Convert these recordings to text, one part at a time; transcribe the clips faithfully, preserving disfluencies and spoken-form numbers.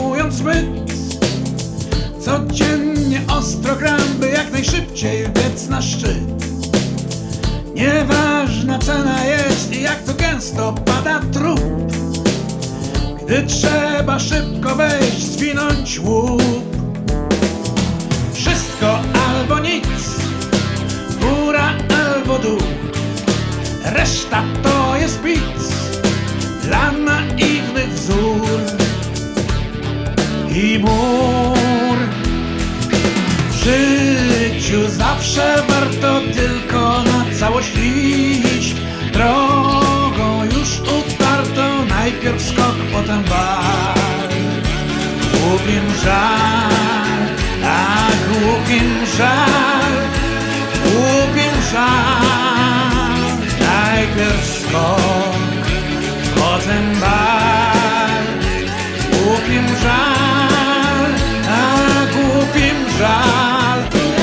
hamując zbyt. Codziennie ostro gram, by jak najszybciej biec na szczyt. Nieważna cena jest i jak to gęsto pada trup. Gdy trzeba szybko wejść, zwinąć łup. Wszystko albo nic, góra albo dół. Reszta to jest pic dla naiwnych wzór i mur. W życiu zawsze warto tylko na całość iść drogą już utartą. Najpierw skok, potem bal. Głupim żal, a głupim żal, głupim żal. Najpierw skok, potem bal. Głupim żal, a głupim żal.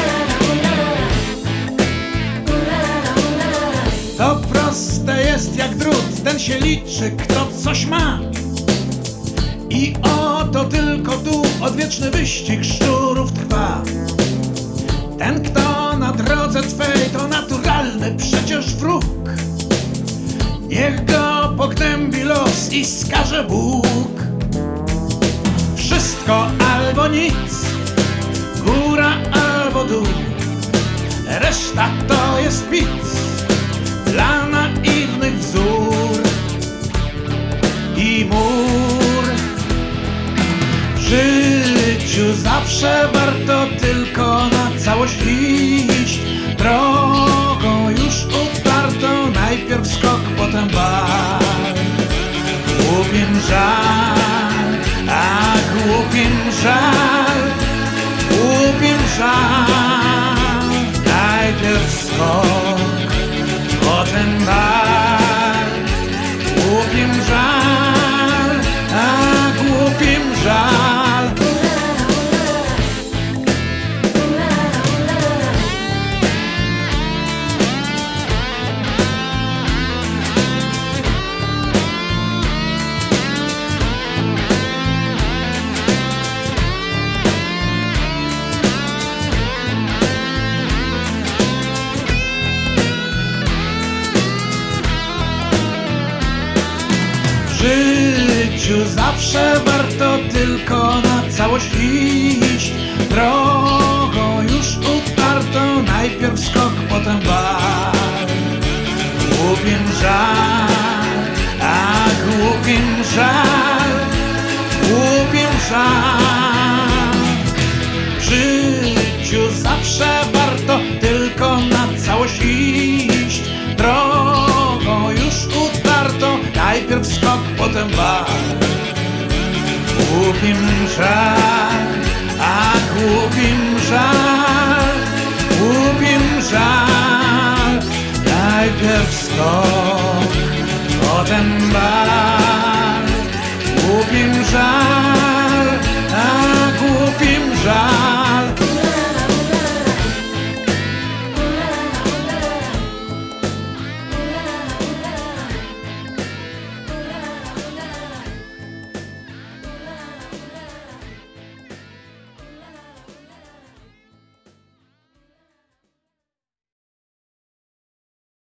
To proste jest jak drut, ten się liczy, kto coś ma. I oto tylko tu odwieczny wyścig szczurów trwa. Ten, kto na drodze twej, to naturalny przecież wróg. Niech go pognębi los i skaże Bóg. Wszystko albo nic, góra albo dół. Reszta to jest pic dla naiwnych wzór i mur. W życiu zawsze warto tylko na całość iść drogą już utartą. Najpierw skok, potem bal. Głupim żal, a głupim żal, głupim żal. Najpierw skok, potem bal. Głupim żal, a głupim żal. W życiu zawsze warto tylko na całość iść drogą już utartą. Najpierw skok, potem bal. Głupim żal, a głupim żal, głupim żal. W życiu zawsze warto tylko na całość iść drogą już utartą. Najpierw skok, potem bal. Głupim żal, a głupim żal, głupim żal. Najpierw skok, potem bal. Głupim żal.